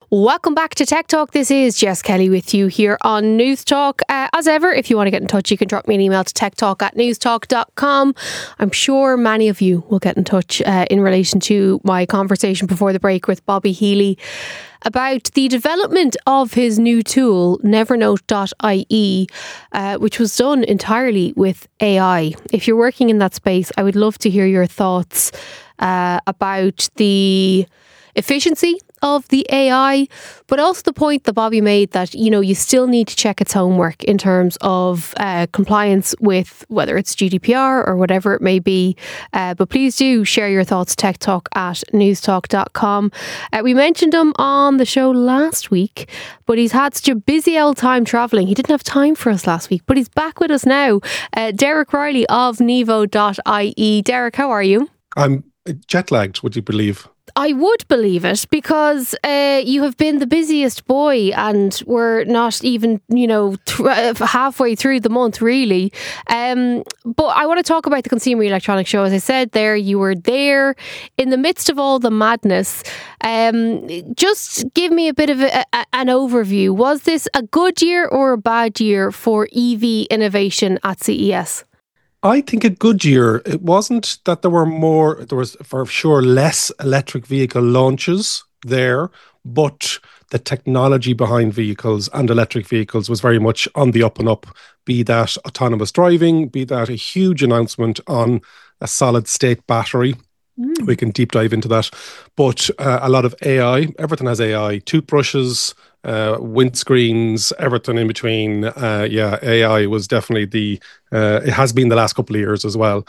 Welcome back to Tech Talk. This is Jess Kelly with you here on News Talk. As ever, if you want to get in touch, you can drop me an email to techtalk@newstalk.com. I'm sure many of you will get in touch in relation to my conversation before the break with Bobby Healy about the development of his new tool, Nevernote.ie, which was done entirely with AI. If you're working in that space, I would love to hear your thoughts about the efficiency of the AI, but also the point that Bobby made that, you know, you still need to check its homework in terms of compliance with whether it's GDPR or whatever it may be. But please do share your thoughts, techtalk@newstalk.com. We mentioned him on the show last week, but he's had such a busy old time travelling. He didn't have time for us last week, but he's back with us now. Derek Riley of Nevo.ie. Derek, how are you? I'm jet lagged, would you believe? I would believe it, because you have been the busiest boy and we're not even, halfway through the month, really. But I want to talk about the Consumer Electronics Show. As I said there, you were there in the midst of all the madness. Just give me a bit of an overview. Was this a good year or a bad year for EV innovation at CES? I think a good year. It wasn't that there was for sure less electric vehicle launches there, but the technology behind vehicles and electric vehicles was very much on the up and up, be that autonomous driving, be that a huge announcement on a solid state battery. We can deep dive into that. But a lot of AI, everything has AI, toothbrushes, windscreens, everything in between. AI was definitely it has been the last couple of years as well.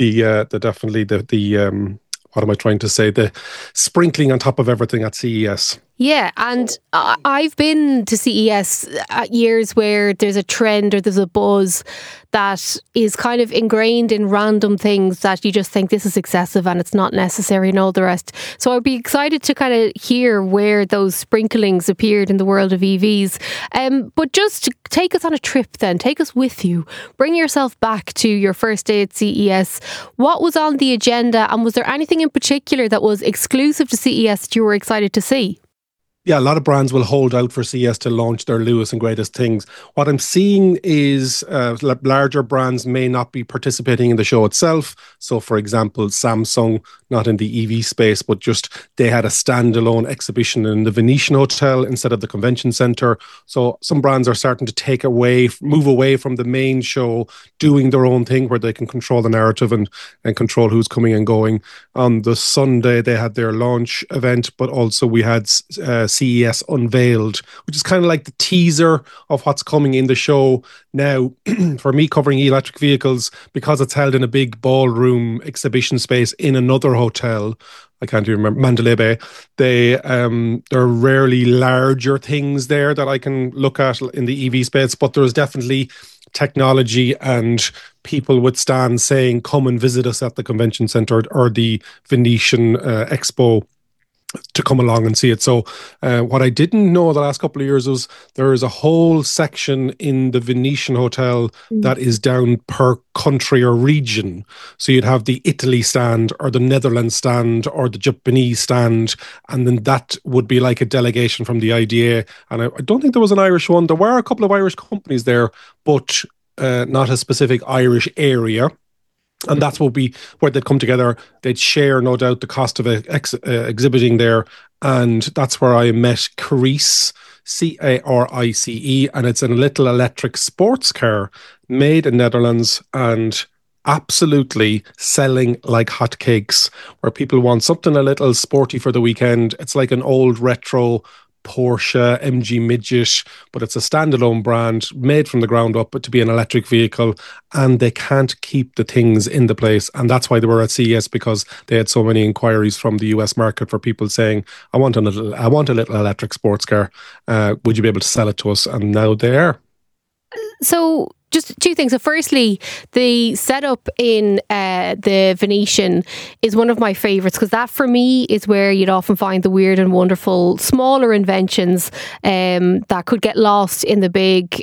What am I trying to say? The sprinkling on top of everything at CES. Yeah, and I've been to CES at years where there's a trend or there's a buzz that is kind of ingrained in random things that you just think this is excessive and it's not necessary and all the rest. So I'd be excited to kind of hear where those sprinklings appeared in the world of EVs. But just take us on a trip then. Take us with you. Bring yourself back to your first day at CES. What was on the agenda, and was there anything in particular that was exclusive to CES that you were excited to see? Yeah, a lot of brands will hold out for CES to launch their newest and greatest things. What I'm seeing is larger brands may not be participating in the show itself. So, for example, Samsung, not in the EV space, but just they had a standalone exhibition in the Venetian Hotel instead of the convention center. So some brands are starting to move away from the main show, doing their own thing where they can control the narrative and control who's coming and going. On the Sunday, they had their launch event, but also we had CES Unveiled, which is kind of like the teaser of what's coming in the show. Now, for me covering electric vehicles, because it's held in a big ballroom exhibition space in another hotel, I can't even remember, Mandalay Bay, there are rarely larger things there that I can look at in the EV space, but there's definitely technology and people with stands saying, come and visit us at the convention center or the Venetian Expo to come along and see it. So what I didn't know the last couple of years was there is a whole section in the Venetian Hotel that is down per country or region. So you'd have the Italy stand or the Netherlands stand or the Japanese stand, and then that would be like a delegation from the IDA. And I don't think there was an Irish one. There were a couple of Irish companies there, but not a specific Irish area. And that's what where they'd come together. They'd share, no doubt, the cost of exhibiting there. And that's where I met Carice, Carice. And it's a little electric sports car made in Netherlands and absolutely selling like hotcakes, where people want something a little sporty for the weekend. It's like an old retro Porsche MG Midget, but it's a standalone brand made from the ground up, but to be an electric vehicle, and they can't keep the things in the place. And that's why they were at CES, because they had so many inquiries from the US market for people saying, I want a little electric sports car. Would you be able to sell it to us? And now they are. So just two things. So firstly, the setup in the Venetian is one of my favourites, because that for me is where you'd often find the weird and wonderful smaller inventions that could get lost in the big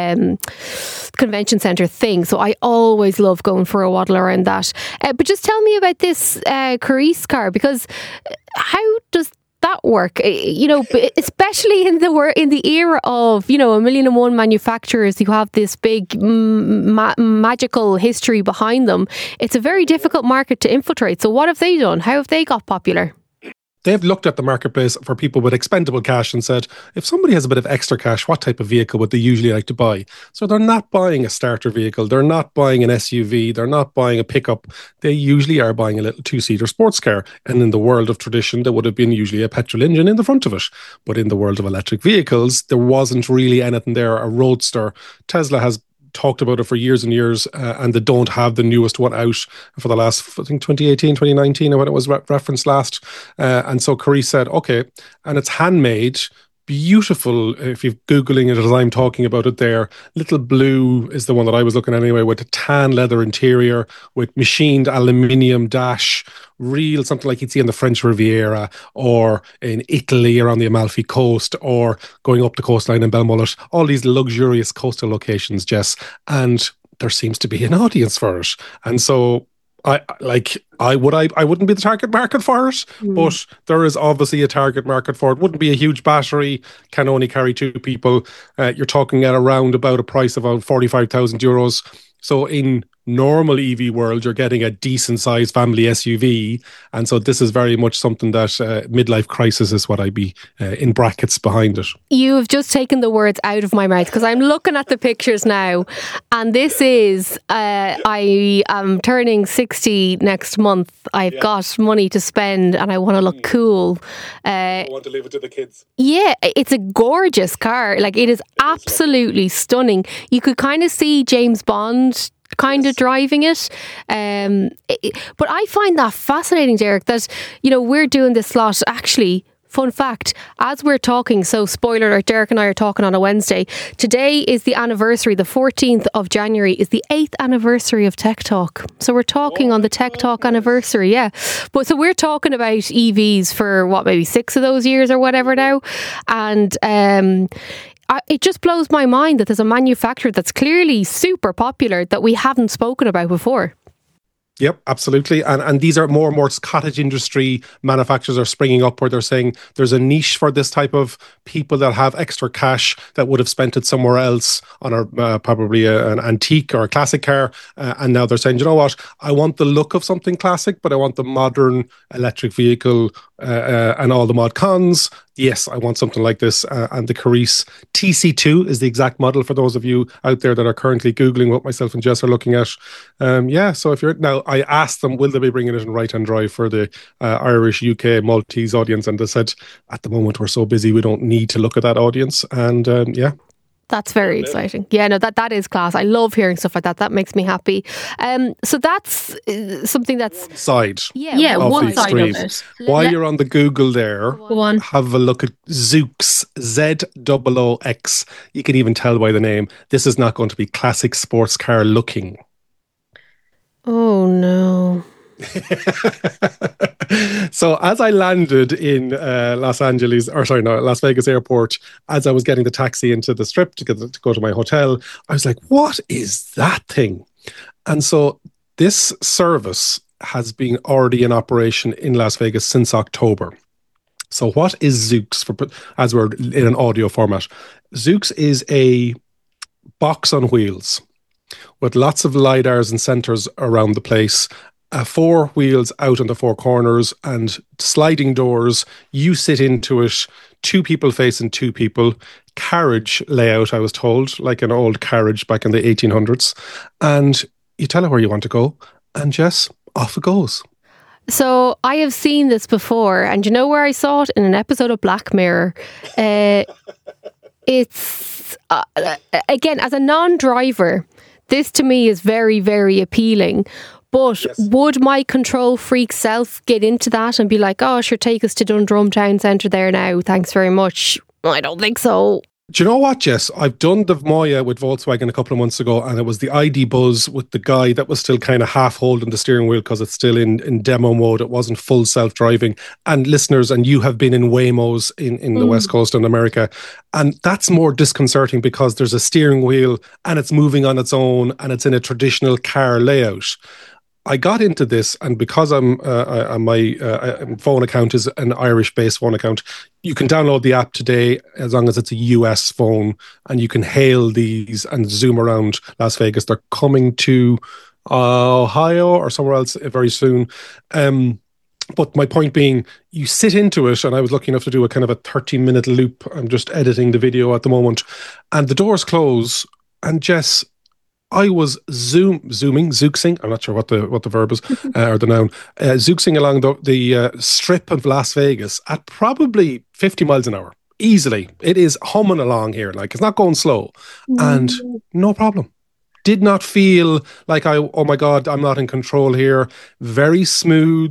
convention centre thing. So I always love going for a waddle around that. But just tell me about this Carice car, because how does that work? Especially in the era of, a million and one manufacturers who have this big magical history behind them. It's a very difficult market to infiltrate. So what have they done? How have they got popular? They've looked at the marketplace for people with expendable cash and said, if somebody has a bit of extra cash, what type of vehicle would they usually like to buy? So they're not buying a starter vehicle. They're not buying an SUV. They're not buying a pickup. They usually are buying a little two-seater sports car. And in the world of tradition, there would have been usually a petrol engine in the front of it. But in the world of electric vehicles, there wasn't really anything there. A Roadster. Tesla has talked about it for years and years, and they don't have the newest one out for the last, I think, 2018, 2019, or when it was referenced last. And so Carice said, okay, and it's handmade, beautiful. If you're Googling it as I'm talking about it there, Little Blue is the one that I was looking at anyway, with a tan leather interior, with machined aluminium dash, real something like you'd see in the French Riviera or in Italy or on the Amalfi Coast or going up the coastline in Belmullet, all these luxurious coastal locations, Jess, and there seems to be an audience for it. And so I wouldn't be the target market for it, but there is obviously a target market for it. Wouldn't be a huge battery, can only carry 2 people. You're talking at around about a price of about €45,000. So in normal EV world, you're getting a decent sized family SUV. And so this is very much something that midlife crisis is what I'd be in brackets behind it. You've just taken the words out of my mouth, because I'm looking at the pictures now, and this is, I am turning 60 next month. I've got money to spend and I want to look cool. I want to leave it to the kids. Yeah, it's a gorgeous car. Like, it is absolutely stunning. You could kind of see James Bond kind of driving it. But I find that fascinating, Derek, that, we're doing this slot. Actually, fun fact, as we're talking, so spoiler alert, Derek and I are talking on a Wednesday. Today is the anniversary, the 14th of January is the 8th anniversary of Tech Talk. So we're talking on the Tech Talk anniversary, yeah. But so we're talking about EVs for maybe 6 of those years or whatever now. And it just blows my mind that there's a manufacturer that's clearly super popular that we haven't spoken about before. Yep, absolutely. And these are more and more cottage industry manufacturers are springing up where they're saying there's a niche for this type of people that have extra cash that would have spent it somewhere else on probably an antique or a classic car. And now they're saying, you know what, I want the look of something classic, but I want the modern electric vehicle and all the mod cons. Yes, I want something like this. And the Carice TC2 is the exact model for those of you out there that are currently Googling what myself and Jess are looking at. So if you're now, I asked them, will they be bringing it in right-hand drive for the Irish, UK, Maltese audience? And they said, at the moment, we're so busy, we don't need to look at that audience. And That's very exciting. Yeah, no, that is class. I love hearing stuff like that. That makes me happy. So that's something that's... Side. Yeah, one side of it. While you're on the Google there, have a look at Zoox, ZOOX. You can even tell by the name, this is not going to be classic sports car looking. Oh, no. So as I landed in Las Vegas airport, as I was getting the taxi into the Strip to go to my hotel, I was like, what is that thing? And so this service has been already in operation in Las Vegas since October. So what is Zoox, as we're in an audio format? Zoox is a box on wheels with lots of LiDARs and sensors around the place. 4 wheels out on the 4 corners and sliding doors. You sit into it, 2 people facing 2 people. Carriage layout, I was told, like an old carriage back in the 1800s. And you tell it where you want to go, and Jess, off it goes. So I have seen this before, and you know where I saw it? In an episode of Black Mirror. It's, again, as a non-driver, this to me is very, very appealing. But would my control freak self get into that and be like, oh, sure, take us to Dundrum Town Centre there now, thanks very much? I don't think so. Do you know what, Jess? I've done the Voya with Volkswagen a couple of months ago, and it was the ID Buzz with the guy that was still kind of half holding the steering wheel because it's still in demo mode. It wasn't full self-driving. And listeners, and you have been in Waymos in the West Coast in America, and that's more disconcerting because there's a steering wheel and it's moving on its own and it's in a traditional car layout. I got into this, and because my phone account is an Irish-based phone account, you can download the app today as long as it's a US phone, and you can hail these and zoom around Las Vegas. They're coming to Ohio or somewhere else very soon. But my point being, you sit into it, and I was lucky enough to do a kind of a 30-minute loop. I'm just editing the video at the moment, and the doors close, and Jess, I was zooxing. I'm not sure what the verb is or the noun. Zooxing along the strip of Las Vegas at probably 50 miles an hour, easily. It is humming along here, like it's not going slow, and no problem. Did not feel like oh my God, I'm not in control here. Very smooth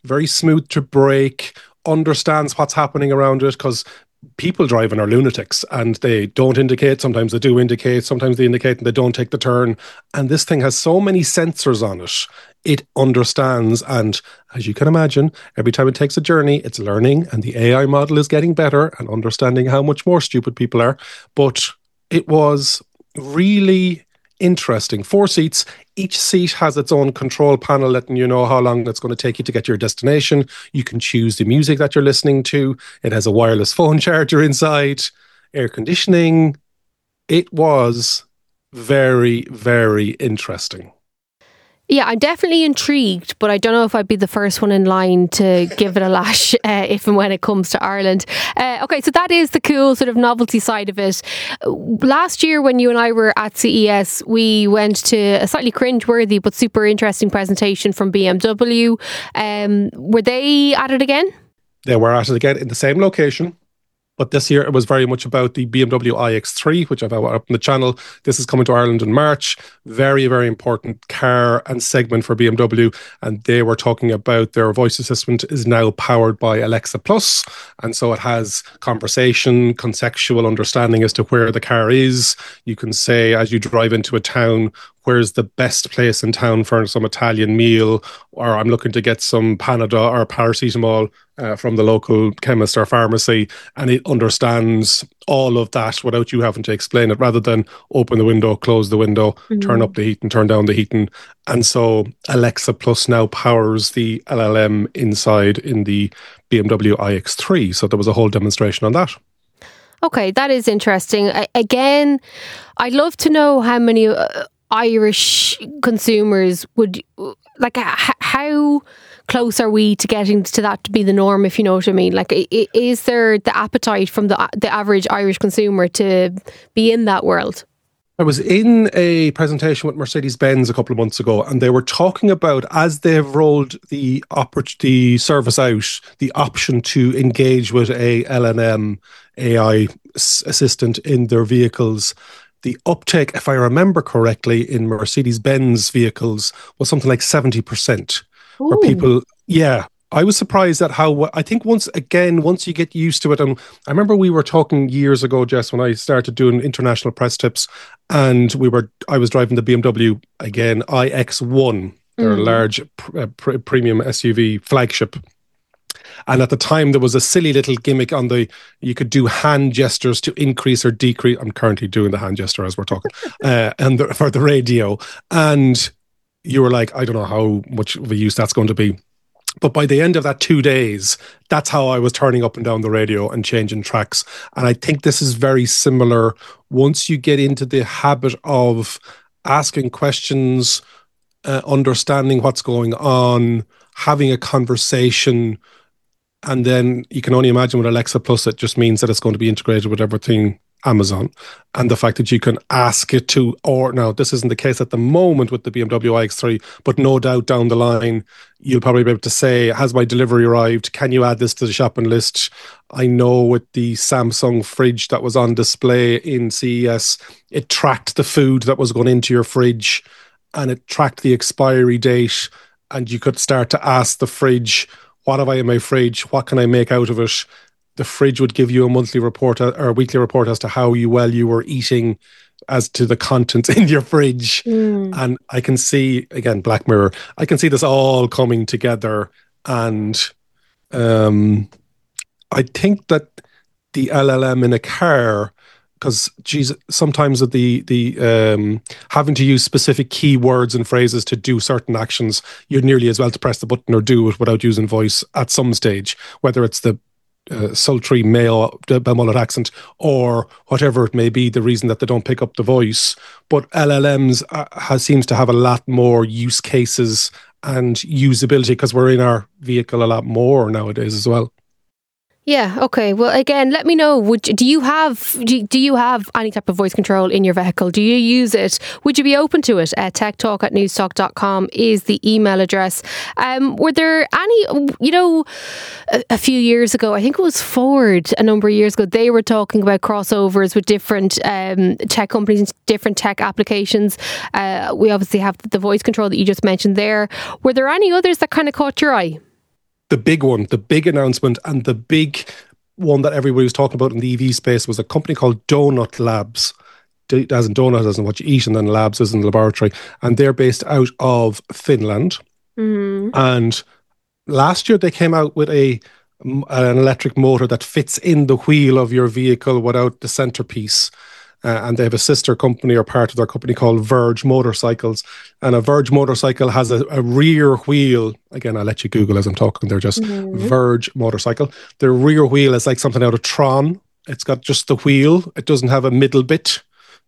to brake. Understands what's happening around it, because people driving are lunatics, and they don't indicate. Sometimes they do indicate, sometimes they indicate and they don't take the turn. And this thing has so many sensors on it. It understands. And as you can imagine, every time it takes a journey, it's learning, and the AI model is getting better and understanding how much more stupid people are. But it was really interesting. 4 seats. Each seat has its own control panel letting you know how long it's going to take you to get to your destination. You can choose the music that you're listening to. It has a wireless phone charger inside, air conditioning. It was very, very interesting. Yeah, I'm definitely intrigued, but I don't know if I'd be the first one in line to give it a lash if and when it comes to Ireland. Okay, so that is the cool sort of novelty side of it. Last year when you and I were at CES, we went to a slightly cringe-worthy but super interesting presentation from BMW. Were they at it again? They were at it again in the same location. But this year it was very much about the BMW iX3, which I've up on the channel. This is coming to Ireland in March. Very, very important car and segment for BMW. And they were talking about their voice assistant is now powered by Alexa Plus. And so it has conversation, contextual understanding as to where the car is. You can say, as you drive into a town, where's the best place in town for some Italian meal, or I'm looking to get some Panadol or paracetamol from the local chemist or pharmacy, and it understands all of that without you having to explain it, rather than open the window, close the window, turn up the heat and turn down the heating. And so Alexa Plus now powers the LLM inside in the BMW iX3. So there was a whole demonstration on that. Okay, that is interesting. Again, I'd love to know how many Irish consumers would, like, how close are we to getting to that to be the norm, if you know what I mean? Like, is there the appetite from the average Irish consumer to be in that world? I was in a presentation with Mercedes-Benz a couple of months ago, and they were talking about, as they've rolled the service out, the option to engage with a LLM AI assistant in their vehicles. The uptake, if I remember correctly, in Mercedes-Benz vehicles was something like 70%. Where people, yeah, I was surprised at how, I think once you get used to it, and I remember we were talking years ago, Jess, when I started doing international press tips, and I was driving the BMW, again, iX1, their large premium SUV flagship. And at the time, there was a silly little gimmick you could do hand gestures to increase or decrease. I'm currently doing the hand gesture as we're talking, for the radio. And you were like, I don't know how much of a use that's going to be. But by the end of that 2 days, that's how I was turning up and down the radio and changing tracks. And I think this is very similar. Once you get into the habit of asking questions, understanding what's going on, having a conversation, and then you can only imagine with Alexa Plus, it just means that it's going to be integrated with everything Amazon. And the fact that you can ask it to, or now this isn't the case at the moment with the BMW iX3, but no doubt down the line, you'll probably be able to say, has my delivery arrived? Can you add this to the shopping list? I know with the Samsung fridge that was on display in CES, it tracked the food that was going into your fridge, and it tracked the expiry date, and you could start to ask the fridge, what have I in my fridge? What can I make out of it? The fridge would give you a monthly report or a weekly report as to how well you were eating as to the contents in your fridge. And I can see, again, Black Mirror, I can see this all coming together. And I think that the LLM in a car because geez, sometimes the having to use specific keywords and phrases to do certain actions, you're nearly as well to press the button or do it without using voice at some stage, whether it's the sultry Mayo Belmullet accent or whatever it may be, the reason that they don't pick up the voice. But LLMs seems to have a lot more use cases and usability because we're in our vehicle a lot more nowadays as well. Yeah, okay. Well, again, let me know. Do you have any type of voice control in your vehicle? Do you use it? Would you be open to it? techtalk@newstalk.com is the email address. Were there any, a few years ago, I think it was Ford a number of years ago, they were talking about crossovers with different tech companies, different tech applications. We obviously have the voice control that you just mentioned there. Were there any others that kind of caught your eye? The big one, the big announcement, and the big one that everybody was talking about in the EV space was a company called Donut Labs. As in donut, as in what you eat, and then labs as in the laboratory. And they're based out of Finland. Mm-hmm. And last year they came out with an electric motor that fits in the wheel of your vehicle without the centerpiece. And they have a sister company or part of their company called Verge Motorcycles. And a Verge motorcycle has a rear wheel. Again, I'll let you Google as I'm talking. They're just Verge motorcycle. The rear wheel is like something out of Tron. It's got just the wheel. It doesn't have a middle bit.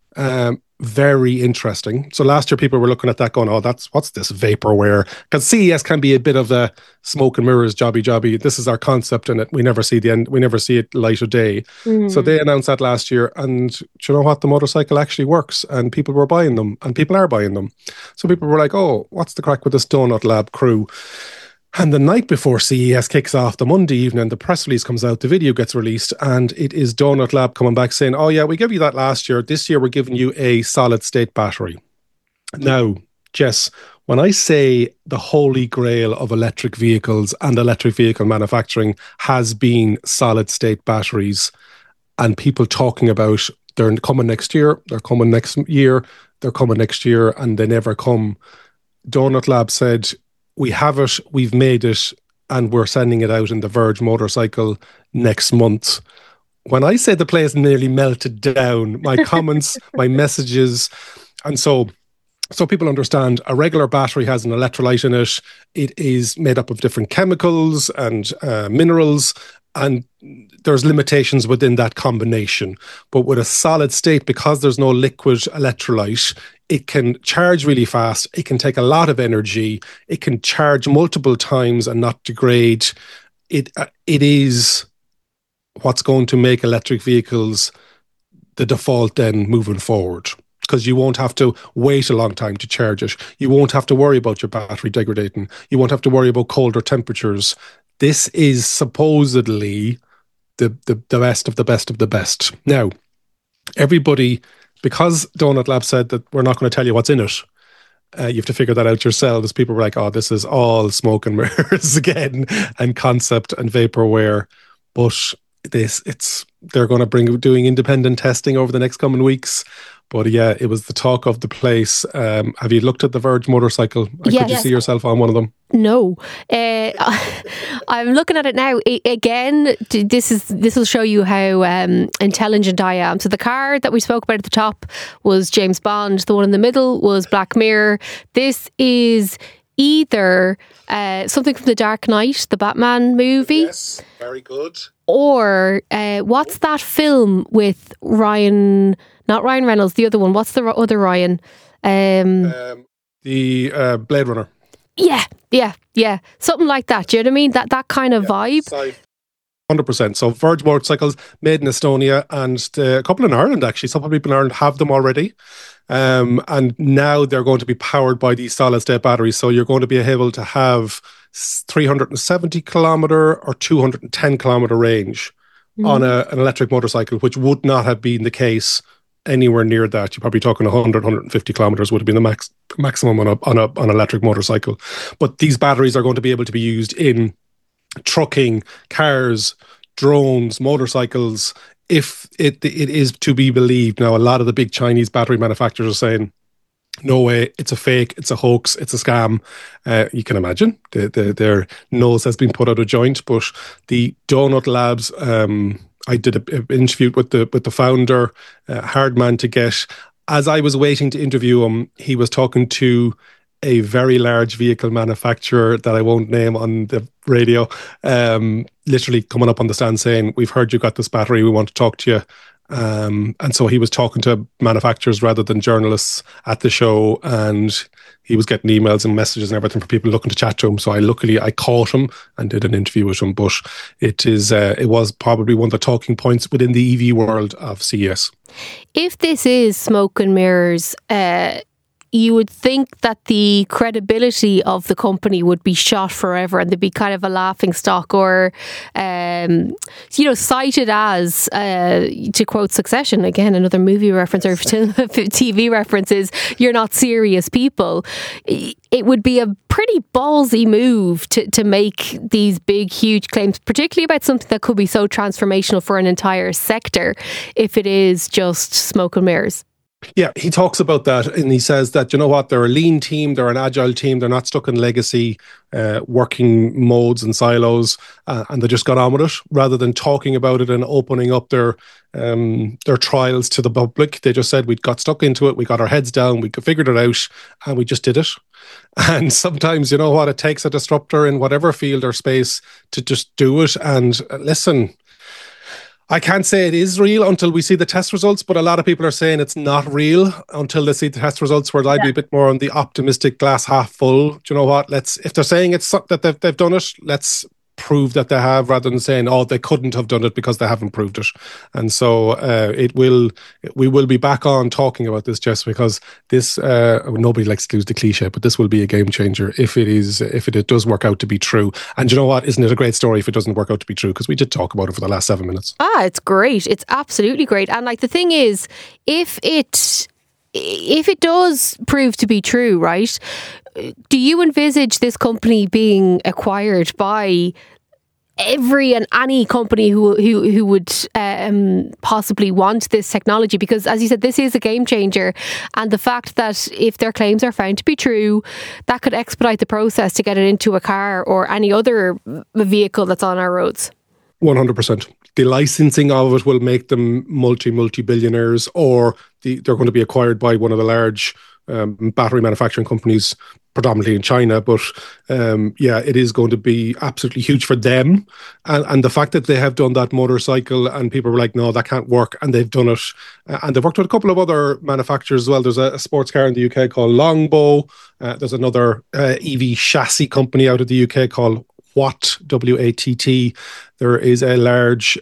Very interesting. So last year people were looking at that going, oh, what's this vaporware? Because CES can be a bit of a smoke and mirrors jobby. This is our concept in it. We never see the end. We never see it light of day. So they announced that last year, and do you know what? The motorcycle actually works, and people were buying them, and people are buying them. So people were like, oh, what's the crack with this Donut Lab crew? And the night before CES kicks off, the Monday evening, the press release comes out, the video gets released, and it is Donut Lab coming back saying, oh yeah, we gave you that last year. This year we're giving you a solid state battery. Now, Jess, when I say the holy grail of electric vehicles and electric vehicle manufacturing has been solid state batteries, and people talking about they're coming next year, they're coming next year, they're coming next year, and they never come. Donut Lab said, we have it, we've made it, and we're sending it out in the Verge motorcycle next month. When I say the place nearly melted down, my comments, my messages, and so people understand a regular battery has an electrolyte in it. It is made up of different chemicals and minerals, and there's limitations within that combination. But with a solid state, because there's no liquid electrolyte, it can charge really fast. It can take a lot of energy. It can charge multiple times and not degrade. It is what's going to make electric vehicles the default then moving forward, because you won't have to wait a long time to charge it. You won't have to worry about your battery degrading. You won't have to worry about colder temperatures. This is supposedly the best of the best of the best. Now, everybody, because Donut Lab said that we're not going to tell you what's in it, you have to figure that out yourselves. People were like, oh, this is all smoke and mirrors again, and concept and vaporware. But they're going to doing independent testing over the next coming weeks. But yeah, it was the talk of the place. Have you looked at the Verge motorcycle? Yes. Could you see yourself on one of them? No. I'm looking at it now. Again, this will show you how intelligent I am. So the car that we spoke about at the top was James Bond. The one in the middle was Black Mirror. This is either something from The Dark Knight, the Batman movie. Yes, very good. Or what's that film with Ryan... Not Ryan Reynolds, the other one. What's the other Ryan? The Blade Runner. Yeah. Something like that. Do you know what I mean? That kind of vibe. 100%. So Verge motorcycles made in Estonia, and a couple in Ireland, actually. Some people in Ireland have them already. And now they're going to be powered by these solid state batteries. So you're going to be able to have 370 kilometer or 210 kilometer range on an electric motorcycle, which would not have been the case anywhere near that. You're probably talking 100, 150 kilometers would have been the maximum on an electric motorcycle. But these batteries are going to be able to be used in trucking, cars, drones, motorcycles, if it is to be believed. Now, a lot of the big Chinese battery manufacturers are saying, no way, it's a fake, it's a hoax, it's a scam. You can imagine their nose has been put out of joint, but the Donut Labs I did an interview with the founder, hard man to get. As I was waiting to interview him, he was talking to a very large vehicle manufacturer that I won't name on the radio, literally coming up on the stand saying, "We've heard you got this battery, we want to talk to you." And so he was talking to manufacturers rather than journalists at the show, and he was getting emails and messages and everything from people looking to chat to him. So I caught him and did an interview with him. But it was probably one of the talking points within the EV world of CES. If this is smoke and mirrors, you would think that the credibility of the company would be shot forever and they'd be kind of a laughing stock, or cited as, to quote Succession, again another movie reference or TV reference, is "you're not serious people." It would be a pretty ballsy move to make these big, huge claims, particularly about something that could be so transformational for an entire sector, if it is just smoke and mirrors. Yeah, he talks about that, and he says that, you know what, they're a lean team, they're an agile team, they're not stuck in legacy working modes and silos, and they just got on with it rather than talking about it and opening up their trials to the public. They just said, we got stuck into it, we got our heads down, we figured it out, and we just did it. And sometimes, you know what, it takes a disruptor in whatever field or space to just do it. And listen, I can't say it is real until we see the test results, but a lot of people are saying it's not real until they see the test results, where I'd be a bit more on the optimistic glass half full. Do you know what? If they're saying it's that they've done it, let's prove that they have, rather than saying, oh, they couldn't have done it because they haven't proved it. And so we will be back on talking about this, Jess, because this nobody likes to use the cliche, but this will be a game changer if it does work out to be true. And you know what? Isn't it a great story if it doesn't work out to be true? Because we did talk about it for the last 7 minutes. It's great. It's absolutely great. And like, the thing is, if it does prove to be true, right? Do you envisage this company being acquired by every and any company who would possibly want this technology? Because, as you said, this is a game changer, and the fact that if their claims are found to be true, that could expedite the process to get it into a car or any other vehicle that's on our roads. 100%. The licensing of it will make them multi-billionaires, or they're going to be acquired by one of the large battery manufacturing companies, predominantly in China. But it is going to be absolutely huge for them. And the fact that they have done that motorcycle and people were like, no, that can't work, and they've done it. And they've worked with a couple of other manufacturers as well. There's a sports car in the UK called Longbow. There's another EV chassis company out of the UK called Watt, W-A-T-T. There is a large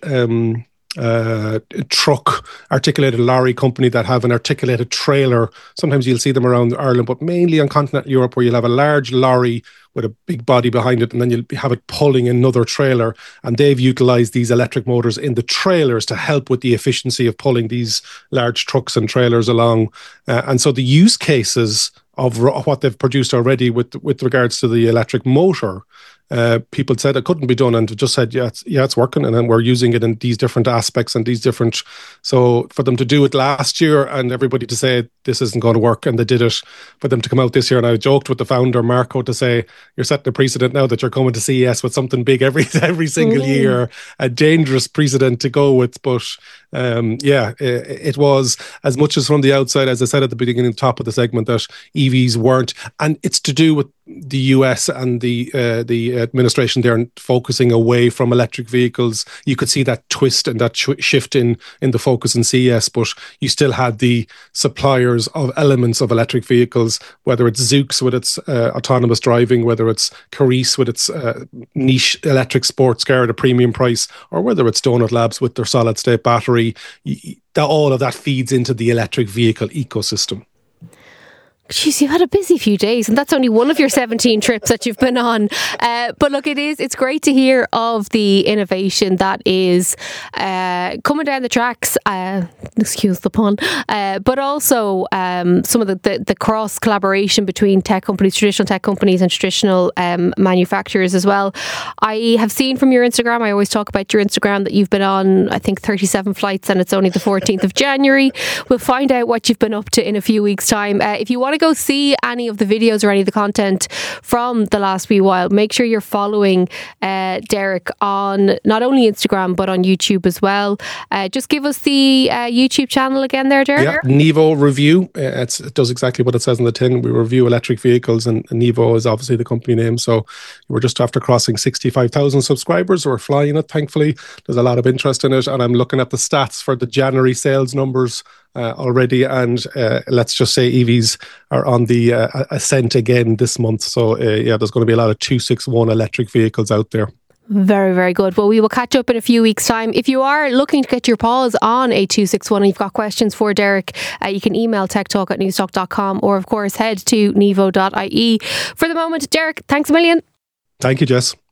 truck, articulated lorry company that have an articulated trailer. Sometimes you'll see them around Ireland, but mainly on continental Europe, where you'll have a large lorry with a big body behind it, and then you'll have it pulling another trailer. And they've utilised these electric motors in the trailers to help with the efficiency of pulling these large trucks and trailers along. And so the use cases of what they've produced already with regards to the electric motor, people said it couldn't be done, and just said, it's working, and then we're using it in these different aspects and these different. So for them to do it last year and everybody to say this isn't going to work, and they did it, for them to come out this year, and I joked with the founder Marco to say, you're setting a precedent now that you're coming to CES with something big every single year, a dangerous precedent to go with. But it was, as much as from the outside, as I said at the beginning, top of the segment, that EVs weren't, and it's to do with the US and the administration there focusing away from electric vehicles. You could see that twist and that shift in the focus in CES, but you still had the suppliers of elements of electric vehicles, whether it's Zoox with its autonomous driving, whether it's Carice with its niche electric sports car at a premium price, or whether it's Donut Labs with their solid state battery. All of that feeds into the electric vehicle ecosystem. Jeez, you've had a busy few days, and that's only one of your 17 trips that you've been on. But look, it's great to hear of the innovation that is coming down the tracks, excuse the pun, but also some of the cross collaboration between tech companies, traditional tech companies and traditional manufacturers as well. I have seen from your Instagram, I always talk about your Instagram, that you've been on, I think, 37 flights, and it's only the 14th of January. We'll find out what you've been up to in a few weeks' time. If you want to go see any of the videos or any of the content from the last wee while, make sure you're following Derek on not only Instagram but on YouTube as well. Just give us the YouTube channel again there, Derek. Yeah, Nevo Review. It does exactly what it says on the tin. We review electric vehicles, and Nevo is obviously the company name. So we're just after crossing 65,000 subscribers. We're flying it, thankfully. There's a lot of interest in it, and I'm looking at the stats for the January sales numbers already, and let's just say EVs are on the ascent again this month. So there's going to be a lot of 261 electric vehicles out there. Very, very good. Well, we will catch up in a few weeks' time. If you are looking to get your paws on a 261 and you've got questions for Derek, you can email techtalk@newstalk.com, or of course head to nevo.ie. For the moment, Derek, thanks a million. Thank you, Jess.